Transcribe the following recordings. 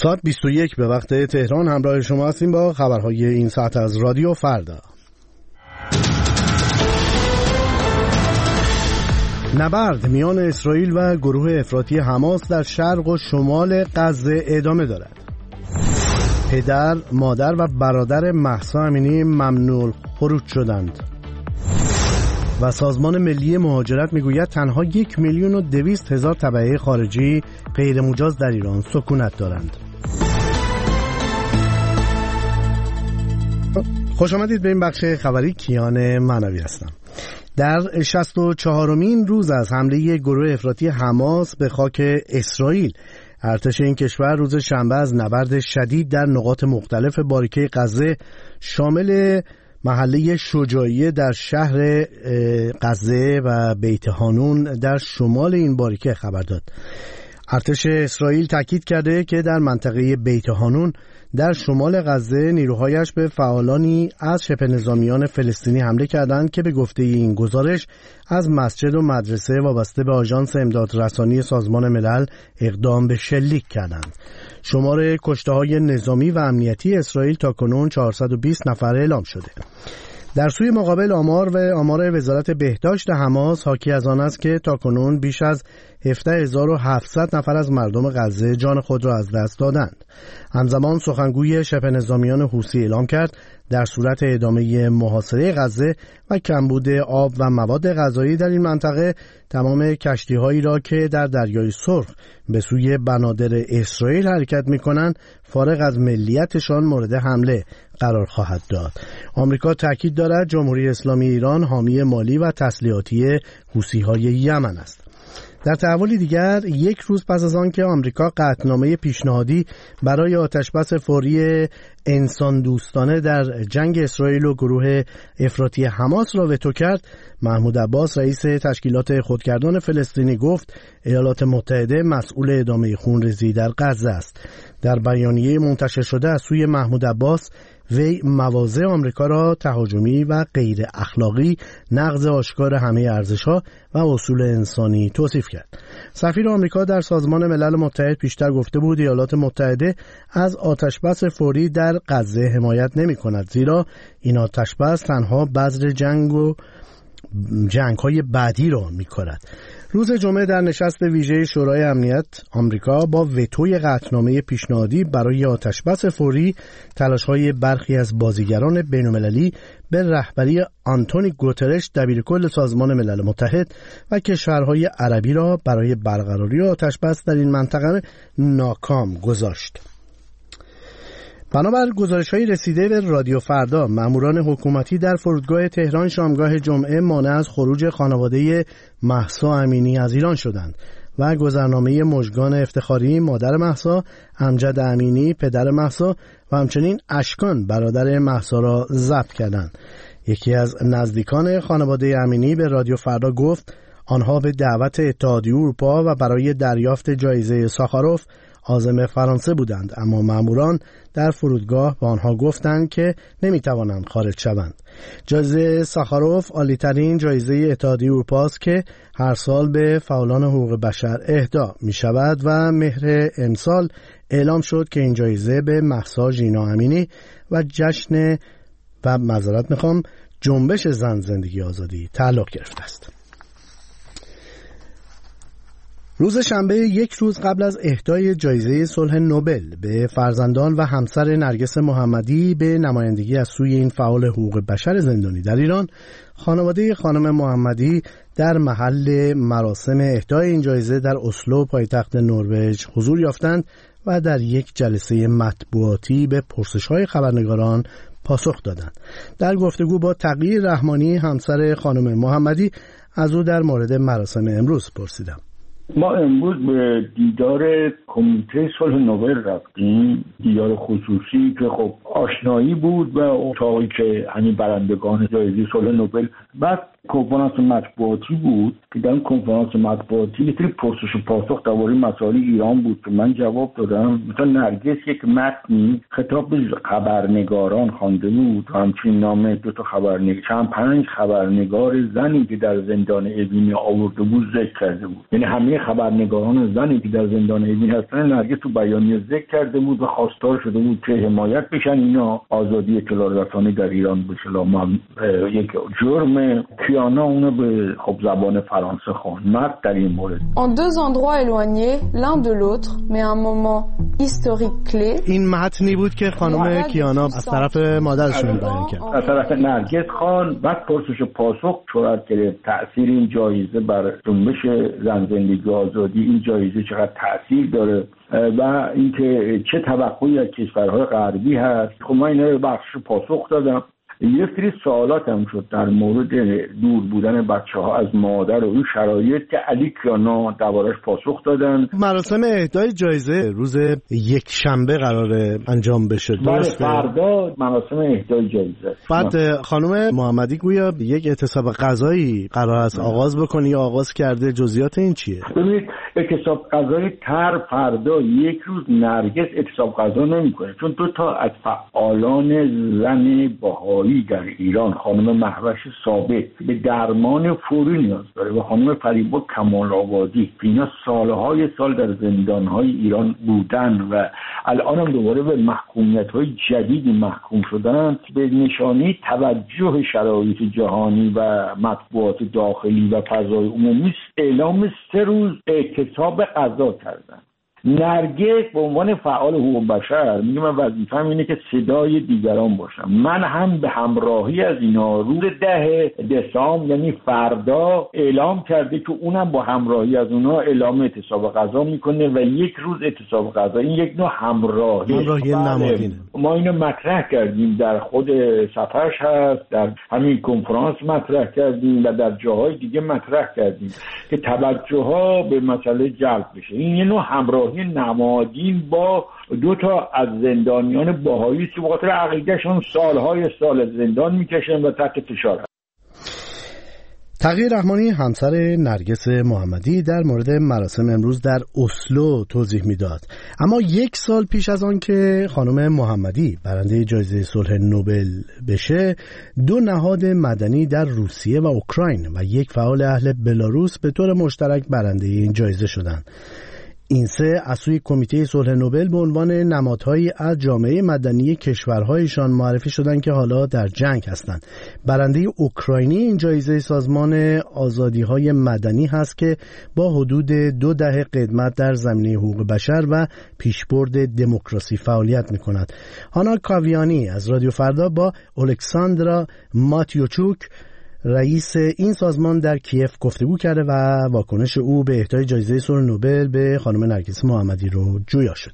ساعت 21 به وقت تهران همراه شما هستیم با خبرهای این ساعت از رادیو فردا. نبرد میان اسرائیل و گروه افراطی حماس در شرق و شمال غزه ادامه دارد. پدر، مادر و برادر مهسا امینی ممنوع خروج شدند. و سازمان ملی مهاجرت میگوید تنها 1,200,000 تبعه خارجی غیر مجاز در ایران سکونت دارند. خوش آمدید به این بخش خبری. کیان معنوی هستم. در 64مین روز از حمله گروه افراطی حماس به خاک اسرائیل، ارتش این کشور روز شنبه از نبرد شدید در نقاط مختلف باریکه غزه شامل محله شجاعیه در شهر غزه و بیت حانون در شمال این باریکه خبر داد. ارتش اسرائیل تاکید کرده که در منطقه بیت حانون در شمال غزه نیروهایش به فعالانی از شبه نظامیان فلسطینی حمله کردند که به گفته این گزارش از مسجد و مدرسه وابسته به آژانس امدادرسانی سازمان ملل اقدام به شلیک کردند. شمار کشته‌های نظامی و امنیتی اسرائیل تاکنون 420 نفر اعلام شده. در سوی مقابل آمار وزارت بهداشت حماس حاکی از آن است که تاکنون بیش از 17,700 نفر از مردم غزه جان خود را از دست دادند. همزمان سخنگوی شبه نظامیان حوثی اعلام کرد در صورت ادامه محاصره غزه و کمبود آب و مواد غذایی در این منطقه، تمام کشتی‌هایی را که در دریای سرخ به سوی بنادر اسرائیل حرکت می‌کنند فارغ از ملیتشان مورد حمله قرار خواهد داد. آمریکا تاکید دارد جمهوری اسلامی ایران حامی مالی و تسلیحاتی حوثی‌های یمن است. در تحولی دیگر، یک روز پس از آن که آمریکا قطعنامه پیشنهادی برای آتشبس فوری انسان دوستانه در جنگ اسرائیل و گروه افراطی حماس را وتو کرد، محمود عباس رئیس تشکیلات خودگردان فلسطینی گفت ایالات متحده مسئول ادامه خونریزی در غزه است. در بیانیه منتشر شده از سوی محمود عباس، وی مواضع آمریکا را تهاجمی و غیر اخلاقی، نقض آشکار همه ارزش‌ها و اصول انسانی توصیف کرد. سفیر آمریکا در سازمان ملل متحد پیشتر گفته بود ایالات متحده از آتشبس فوری در غزه حمایت نمی‌کند، زیرا این آتشبس تنها بذر جنگ‌های بعدی را می‌کند. روز جمعه در نشست ویژه شورای امنیت آمریکا با وتوی قطعنامه پیشنهادی برای آتشبس فوری، تلاش‌های برخی از بازیگران بین‌المللی به رهبری آنتونی گوترش دبیرکل سازمان ملل متحد و کشورهای عربی را برای برقراری آتشبس در این منطقه ناکام گذاشت. بنابر گزارش‌های رسیده به رادیو فردا، ماموران حکومتی در فرودگاه تهران شامگاه جمعه مانع از خروج خانواده مهسا امینی از ایران شدند و گذرنامه مژگان افتخاری مادر مهسا، امجد امینی پدر مهسا و همچنین اشکان برادر مهسا را ضبط کردند. یکی از نزدیکان خانواده امینی به رادیو فردا گفت آنها به دعوت اتحادیه اروپا و برای دریافت جایزه ساخاروف عازم فرانسه بودند، اما ماموران در فرودگاه به آنها گفتند که نمیتوانند خارج شوند. جایزه ساخاروف عالی‌ترین جایزه اتحادیه اروپا است که هر سال به فعالان حقوق بشر اهدا می شود و مهر امسال اعلام شد که این جایزه به مهسا ژینا امینی و جنبش زن زندگی آزادی تعلق گرفته است. روز شنبه، یک روز قبل از اهدای جایزه صلح نوبل به فرزندان و همسر نرگس محمدی به نمایندگی از سوی این فعال حقوق بشر زندانی در ایران، خانواده خانم محمدی در محل مراسم اهدای این جایزه در اسلو پایتخت نروژ حضور یافتند و در یک جلسه مطبوعاتی به پرسش‌های خبرنگاران پاسخ دادند. در گفتگو با تقی رحمانی همسر خانم محمدی از او در مورد مراسم امروز پرسیدم. ما امروز به دیدار کمیته صلح نوبل رفتیم، دیدار خصوصی که خب آشنایی بود و اتاقی که همین برندگان جایزه صلح نوبل. بعد کنفرانس مطبوعاتی بود که در اون کنفرانس مطبوعاتی یه سری پرسش و پاسخ درباره مسائل ایران بود که من جواب دادم. مثلا نرگس یک متنی خطاب به خبرنگاران خوانده بود و همچنین نام 5 خبرنگار زنی که در زندان اوین آورده بود ذکر کرده بود. یعنی همه خبرنگاران زنی که در زندان اوین هستن نرگس تو بیانیه ذکر کرده بود و خواستار شده بود که حمایت بشن اینا آزادی اطلاع رسانی در ایران بشه. یک جرم کیانا اونو به زبان فرانسه خواند در این مورد. En deux endroits éloignés l'un de l'autre mais un moment historique clé. این متنی بود که خانم کیانا از طرف مادرشون بیان کرد. از طرف نرگس خان بعد پرسش و پاسخ صورت گرفت. تأثیر این جایزه بر جنبش زن زندگی آزادی، این جایزه چقدر تأثیر داره و اینکه چه توقعی از کشورهای غربی هست. خب من اینا رو بخش پاسخ دادم. یه سری سوالات هم شد در مورد دور بودن بچه‌ها از مادر و این شرایط که علی کیانا دربارش پاسخ دادن. مراسم اهدای جایزه روز یک شنبه قراره انجام بشه. درسته؟ فردا مراسم اهدای جایزه. بعد خانم محمدی گویا یک اعتصاب غذایی قرار است آغاز بکنه یا آغاز کرده، جزئیات این چیه؟ ببینید اعتصاب غذایی فردا یک روز نرگس اعتصاب غذا نمی‌کنه، چون دو تا از فعالان زن بهایی در ایران، خانم مهوش ثابت به درمان فوری نیاز داره و خانم فریبا کمال آبادی، اینا سالهای سال در زندان‌های ایران بودن و الان هم دوباره به محکومیت‌های جدیدی محکوم شدن، به نشانه توجه شرایط جهانی و مطبوعات داخلی و فضای عمومی اعلام 3 روز اعتصاب غذا کردن. نرگس به عنوان فعال حقوق بشر میگه من وظیفه‌م اینه که صدای دیگران باشم. من هم به همراهی از اینا روز 10 دسامبر یعنی فردا اعلام کرده که اونم با همراهی از اونا اعلام اعتصاب غذا میکنه و یک روز اعتصاب غذا. این یک نوع همراهی نمادینه. ما اینو مطرح کردیم، در خود صفحش هست، در همین کنفرانس مطرح کردیم و در جاهای دیگه مطرح کردیم که توجه ها به مسئله جلب بشه. این یه نوع همراهی نمادین با 2 تا از زندانیان بهایی که به خاطر عقیدهشون سالهای سال زندان میکشن و تحت فشار هست. تقی رحمانی همسر نرگس محمدی در مورد مراسم امروز در اسلو توضیح میداد. اما 1 سال پیش از آن که خانم محمدی برنده جایزه صلح نوبل بشه، 2 نهاد مدنی در روسیه و اوکراین و 1 فعال اهل بلاروس به طور مشترک برنده این جایزه شدند. این 3 از سوی کمیته صلح نوبل به عنوان نمادهایی از جامعه مدنی کشورهایشان معرفی شدند که حالا در جنگ هستند. برنده اوکراینی این جایزه سازمان آزادی‌های مدنی هست که با حدود 2 دهه خدمت در زمینه حقوق بشر و پیشبرد دموکراسی فعالیت می‌کند. هانا کاویانی از رادیو فردا با الکساندرا ماتیوچوک رئیس این سازمان در کیف گفتگو کرده و واکنش او به اهدای جایزه صلح نوبل به خانم نرگس محمدی رو جویا شده.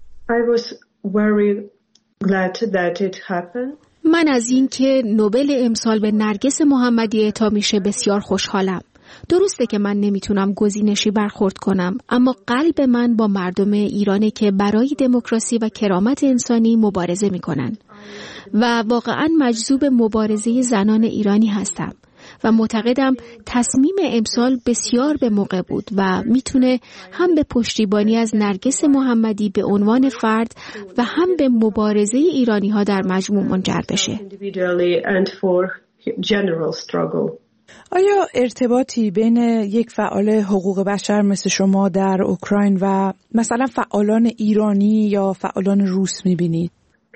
من از این که نوبل امسال به نرگس محمدی اعطا میشه بسیار خوشحالم. درسته که من نمیتونم گزینشی برخورد کنم، اما قلب من با مردم ایرانه که برای دموکراسی و کرامت انسانی مبارزه میکنن و واقعا مجذوب مبارزه زنان ایرانی هستم و معتقدم تصمیم امسال بسیار به موقع بود و میتونه هم به پشتیبانی از نرگس محمدی به عنوان فرد و هم به مبارزه ایرانی ها در مجموع منجر بشه. آیا ارتباطی بین یک فعال حقوق بشر مثل شما در اوکراین و مثلا فعالان ایرانی یا فعالان روس میبینید؟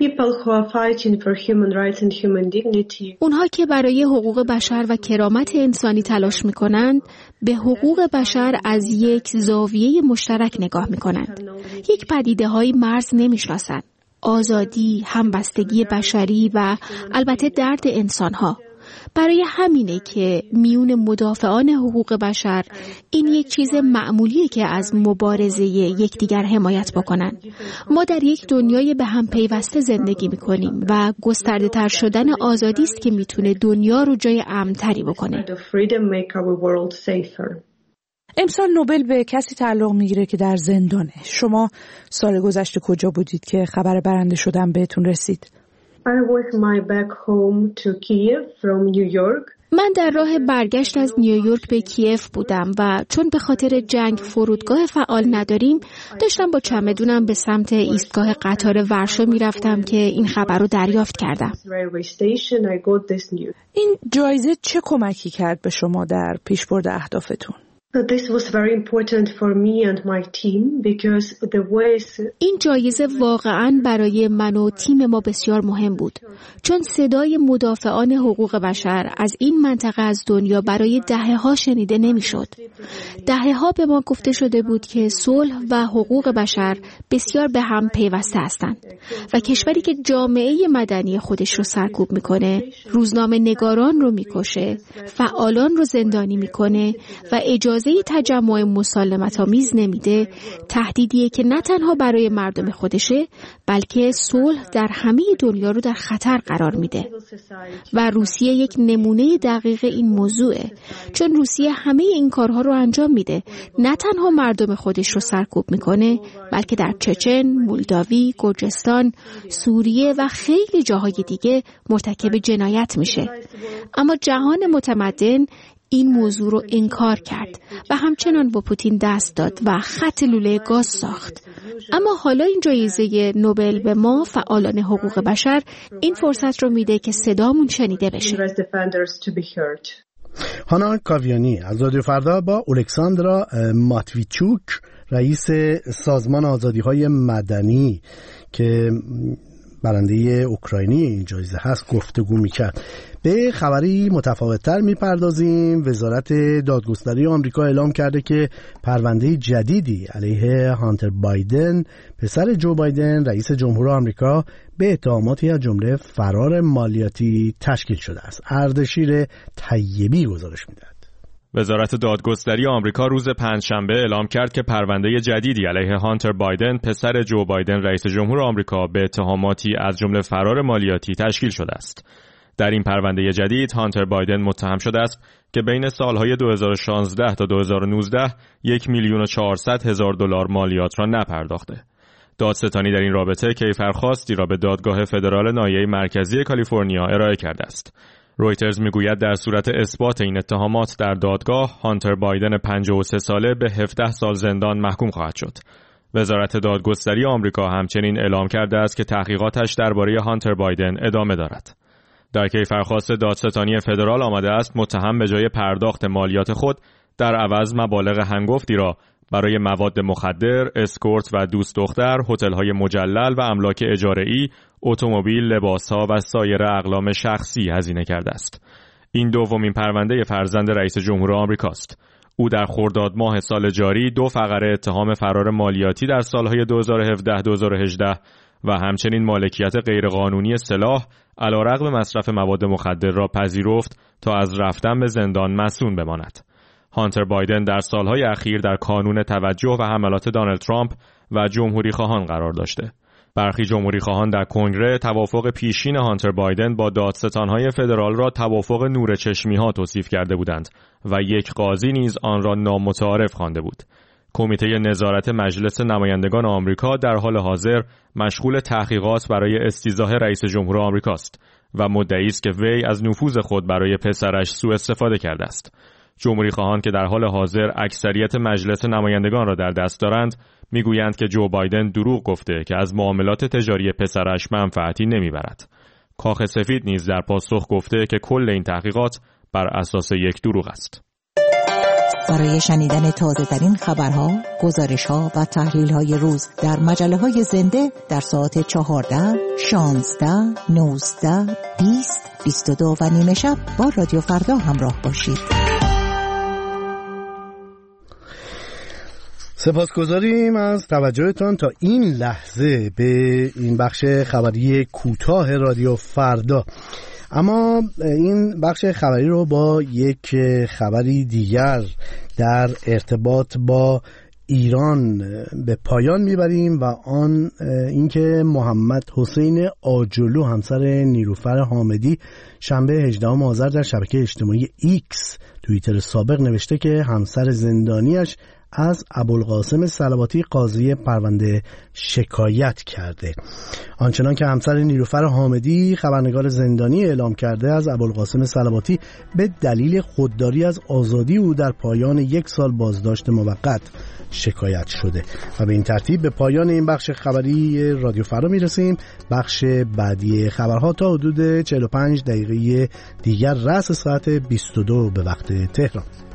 اونها که برای حقوق بشر و کرامت انسانی تلاش میکنند به حقوق بشر از یک زاویه مشترک نگاه میکنند. یک پدیده های مرز نمیشناسند. آزادی، همبستگی بشری و البته درد انسانها. برای همینه که میون مدافعان حقوق بشر این یک چیز معمولیه که از مبارزه یکدیگر حمایت بکنن. ما در یک دنیای به هم پیوسته زندگی میکنیم و گسترده تر شدن آزادی است که میتونه دنیا رو جای امن‌تری بکنه. امسال نوبل به کسی تعلق میگیره که در زندانه. شما سال گذشته کجا بودید که خبر برنده شدن بهتون رسید؟ من در راه برگشت از نیویورک به کیف بودم و چون به خاطر جنگ فرودگاه فعال نداریم داشتم با چمدونم به سمت ایستگاه قطار ورشو میرفتم که این خبر رو دریافت کردم. این جایزه چه کمکی کرد به شما در پیشبرد اهدافتون؟ این جایزه واقعاً برای من و تیم ما بسیار مهم بود، چون صدای مدافعان حقوق بشر از این منطقه از دنیا برای دهه‌ها شنیده نمی‌شد. دهه‌ها به ما گفته شده بود که صلح و حقوق بشر بسیار به هم پیوسته هستند و کشوری که جامعه مدنی خودش رو سرکوب می‌کنه، روزنامه نگاران رو می‌کشه، فعالان رو زندانی می‌کنه و اجازه تجمع مسالمت‌آمیز نمیده، تهدیدیه که نه تنها برای مردم خودشه بلکه صلح در همه دنیا رو در خطر قرار میده. و روسیه یک نمونه دقیق این موضوعه، چون روسیه همه این کارها رو انجام میده، نه تنها مردم خودش رو سرکوب میکنه بلکه در چچن، مولداوی، گرجستان، سوریه و خیلی جاهای دیگه مرتکب جنایت میشه. اما جهان متمدن این موضوع رو انکار کرد و همچنان با پوتین دست داد و خط لوله گاز ساخت. اما حالا این جایزه نوبل به ما فعالان حقوق بشر این فرصت رو میده که صدامون شنیده بشه. هانا کاویانی از رادیو فردا با الکساندرا ماتویچوک رئیس سازمان آزادی‌های مدنی که برنده اوکراینی این جایزه هست گفتگو میکرد. به خبری متفاوت‌تر میپردازیم. وزارت دادگستری آمریکا اعلام کرده که پرونده جدیدی علیه هانتر بایدن، پسر جو بایدن رئیس جمهور آمریکا، به اتهاماتی از جمله فرار مالیاتی تشکیل شده است. اردشیر طیبی گزارش میدهد. وزارت دادگستری آمریکا روز پنجشنبه اعلام کرد که پرونده جدیدی علیه هانتر بایدن، پسر جو بایدن رئیس جمهور آمریکا، به اتهاماتی از جمله فرار مالیاتی تشکیل شده است. در این پرونده جدید هانتر بایدن متهم شده است که بین سالهای 2016 تا 2019 $1,400,000 مالیات را نپرداخته. دادستانی در این رابطه کیفرخواستی را به دادگاه فدرال ناحیه مرکزی کالیفرنیا ارائه کرده است. رویترز میگوید در صورت اثبات این اتهامات در دادگاه، هانتر بایدن 53 ساله به 17 سال زندان محکوم خواهد شد. وزارت دادگستری آمریکا همچنین اعلام کرده است که تحقیقاتش درباره هانتر بایدن ادامه دارد. در کیفرخواست دادستانی فدرال آمده است متهم به جای پرداخت مالیات خود در عوض مبالغ هنگفتی را برای مواد مخدر، اسکورت و دوست دختر، هتل‌های مجلل و املاک اجاره‌ای، اتومبیل، لباس‌ها و سایر اقلام شخصی هزینه کرده است. این دومین پرونده فرزند رئیس جمهور آمریکاست. او در خرداد ماه سال جاری 2 فقره اتهام فرار مالیاتی در سالهای 2017-2018 و همچنین مالکیت غیرقانونی سلاح علیرغم مصرف مواد مخدر را پذیرفت تا از رفتن به زندان مصون بماند. هانتر بایدن در سالهای اخیر در کانون توجه و حملات دونالد ترامپ و جمهوری خواهان قرار داشته. برخی جمهوری خواهان در کنگره توافق پیشین هانتر بایدن با دادستانهای فدرال را توافق نور چشمی ها توصیف کرده بودند و یک قاضی نیز آن را نامتعارف خوانده بود. کمیته نظارت مجلس نمایندگان آمریکا در حال حاضر مشغول تحقیقات برای استیضاح رئیس جمهور آمریکاست و مدعی است که وی از نفوذ خود برای پسرش سوء استفاده کرده است. جمهوری خواهان که در حال حاضر اکثریت مجلس نمایندگان را در دست دارند میگویند که جو بایدن دروغ گفته که از معاملات تجاری پسرش منفعتی نمیبرد. کاخ سفید نیز در پاسخ گفته که کل این تحقیقات بر اساس یک دروغ است. برای شنیدن تازه‌ترین خبرها، گزارش‌ها و تحلیل‌های روز در مجله‌های زنده در ساعت 14, 16, 19, 20, 22 و نیمه شب با رادیو فردا همراه باشید. سپاسگزاریم از توجهتان تا این لحظه به این بخش خبری کوتاه رادیو فردا. اما این بخش خبری رو با یک خبری دیگر در ارتباط با ایران به پایان میبریم و آن اینکه محمد حسین آجلو همسر نیلوفر حامدی شنبه 18 آذر در شبکه اجتماعی ایکس توییتر سابق نوشته که همسر زندانیش از ابوالقاسم صلواتی قاضی پرونده شکایت کرده. آنچنان که همسر نیلوفر حامدی خبرنگار زندانی اعلام کرده، از ابوالقاسم صلواتی به دلیل خودداری از آزادی او در پایان 1 سال بازداشت موقت شکایت شده. و به این ترتیب به پایان این بخش خبری رادیو فردا میرسیم. بخش بعدی خبرها تا حدود 45 دقیقه دیگر رأس ساعت 22 به وقت تهران.